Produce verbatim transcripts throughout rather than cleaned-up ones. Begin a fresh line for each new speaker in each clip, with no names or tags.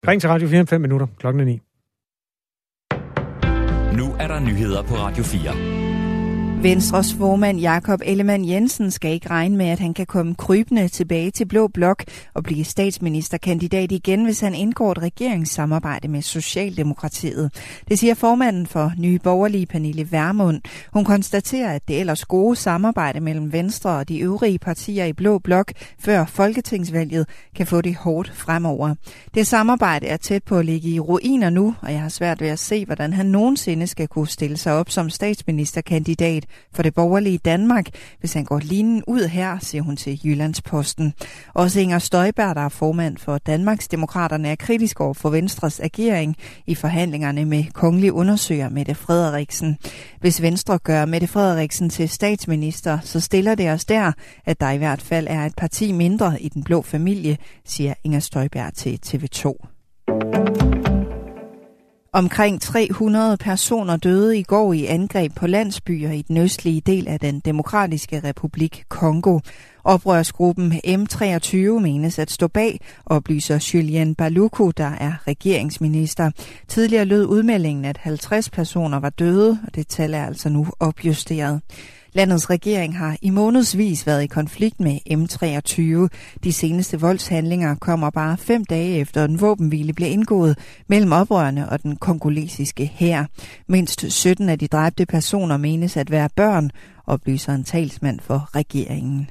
Ring til Radio fire om fem minutter. Klokken er ni.
Nu er der nyheder på Radio fire.
Venstres formand Jakob Ellemann-Jensen skal ikke regne med, at han kan komme krybende tilbage til Blå Blok og blive statsministerkandidat igen, hvis han indgår et regeringssamarbejde med Socialdemokratiet. Det siger formanden for Nye Borgerlige, Pernille Vermund. Hun konstaterer, at det ellers gode samarbejde mellem Venstre og de øvrige partier i Blå Blok før folketingsvalget kan få det hårdt fremover. Det samarbejde er tæt på at ligge i ruiner nu, og jeg har svært ved at se, hvordan han nogensinde skal kunne stille sig op som statsministerkandidat for det borgerlige Danmark, hvis han går linen ud her, siger hun til Jyllandsposten. Også Inger Støjberg, der er formand for Danmarksdemokraterne, er kritisk over for Venstres agering i forhandlingerne med kongelig undersøger Mette Frederiksen. Hvis Venstre gør Mette Frederiksen til statsminister, så stiller det os der, at der i hvert fald er et parti mindre i den blå familie, siger Inger Støjberg til T V to. Omkring tre hundrede personer døde i går i angreb på landsbyer i den østlige del af den demokratiske republik Kongo. Oprørsgruppen M treogtyve menes at stå bag, oplyser Julien Paluku, der er regeringsminister. Tidligere lød udmeldingen, at halvtreds personer var døde, og det tal er altså nu opjusteret. Landets regering har i månedsvis været i konflikt med M treogtyve. De seneste voldshandlinger kommer bare fem dage efter en våbenhvile blev indgået mellem oprørerne og den kongolesiske hær. Mindst sytten af de dræbte personer menes at være børn, oplyser en talsmand for regeringen.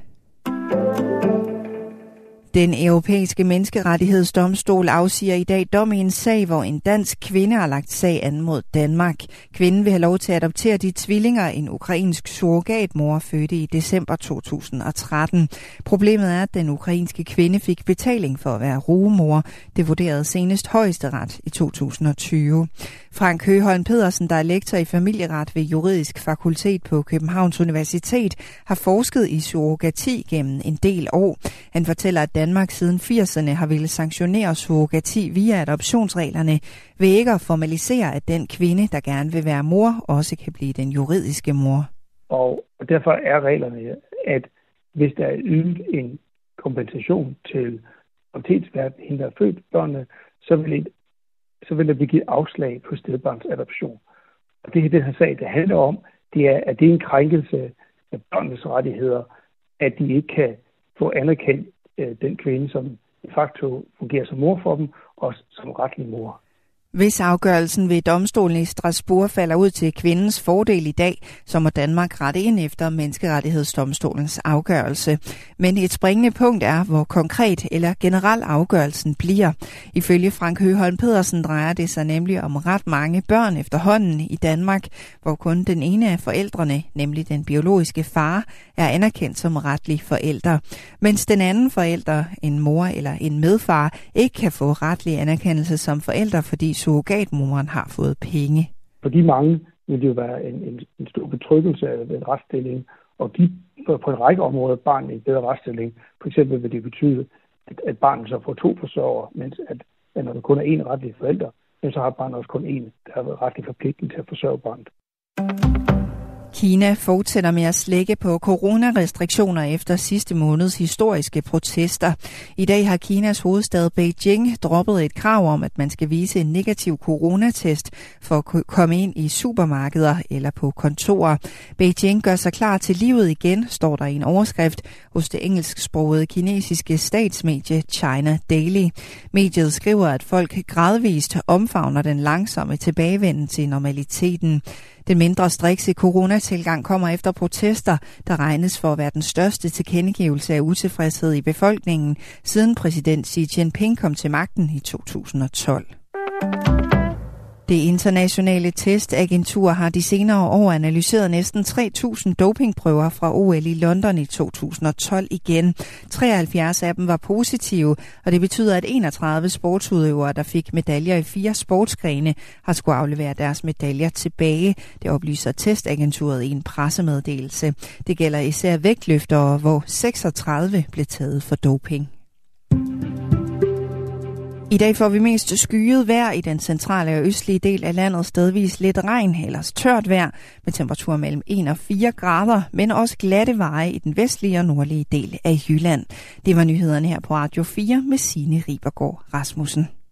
Den europæiske menneskerettighedsdomstol afsiger i dag dom i en sag, hvor en dansk kvinde har lagt sag an mod Danmark. Kvinden vil have lov til at adoptere de tvillinger, en ukrainsk surrogatmor fødte i december to tusind og tretten. Problemet er, at den ukrainske kvinde fik betaling for at være rugemor. Det vurderede senest Højesteret i to tusind og tyve. Frank Høgholm Pedersen, der er lektor i familieret ved Juridisk Fakultet på Københavns Universitet, har forsket i surrogati gennem en del år. Han fortæller, at Danmark siden firserne har ville sanktionere surrogati via adoptionsreglerne ved ikke at formalisere, at den kvinde, der gerne vil være mor, også kan blive den juridiske mor.
Og derfor er reglerne, at hvis der er ydet en kompensation til adoptionsværten, hende der er født børnene, så vil, et, så vil der blive givet afslag på stedbarnsadoption. Og det er den her sag, det handler om, det er, at det er en krænkelse af børnenes rettigheder, at de ikke kan få anerkendt den kvinde, som de facto fungerer som mor for dem, og som retlig mor.
Hvis afgørelsen ved domstolen i Strasbourg falder ud til kvindens fordel i dag, så må Danmark rette ind efter menneskerettighedsdomstolens afgørelse. Men et springende punkt er, hvor konkret eller generel afgørelsen bliver. Ifølge Frank Høgholm Pedersen drejer det sig nemlig om ret mange børn efterhånden i Danmark, hvor kun den ene af forældrene, nemlig den biologiske far, er anerkendt som retlig forælder. Mens den anden forælder, en mor eller en medfar, ikke kan få retlig anerkendelse som forælder, fordi surrogatmoren har fået penge.
For de mange vil det jo være en, en, en stor betryggelse af en retsstilling, og give på en række områder barnet en bedre retsstilling. For eksempel vil det betyde, at, at barnet så får to forsørgere, mens at, at når der kun er én retlig forælder, så har barnet også kun én, der har retlig forpligtelse til at forsørge barnet.
Kina fortsætter med at slække på coronarestriktioner efter sidste måneds historiske protester. I dag har Kinas hovedstad Beijing droppet et krav om, at man skal vise en negativ coronatest for at komme ind i supermarkeder eller på kontorer. Beijing gør sig klar til livet igen, står der i en overskrift hos det engelsksprogede kinesiske statsmedie China Daily. Mediet skriver, at folk gradvist omfavner den langsomme tilbagevenden til normaliteten. Den mindre strikse coronatilgang kommer efter protester, der regnes for at være den største tilkendegivelse af utilfredshed i befolkningen, siden præsident Xi Jinping kom til magten i to tusind og tolv. Det internationale testagentur har de senere år analyseret næsten tre tusind dopingprøver fra O L i London i to tusind og tolv igen. treoghalvfjerds af dem var positive, og det betyder, at enogtredive sportsudøvere, der fik medaljer i fire sportsgrene, har skulle aflevere deres medaljer tilbage. Det oplyser testagenturet i en pressemeddelelse. Det gælder især vægtløftere, hvor seksogtredive blev taget for doping. I dag får vi mest skyet vejr i den centrale og østlige del af landet, stedvis lidt regn, ellers tørt vejr med temperaturer mellem en og fire grader, men også glatte veje i den vestlige og nordlige del af Jylland. Det var nyhederne her på Radio fire med Signe Ribergaard Rasmussen.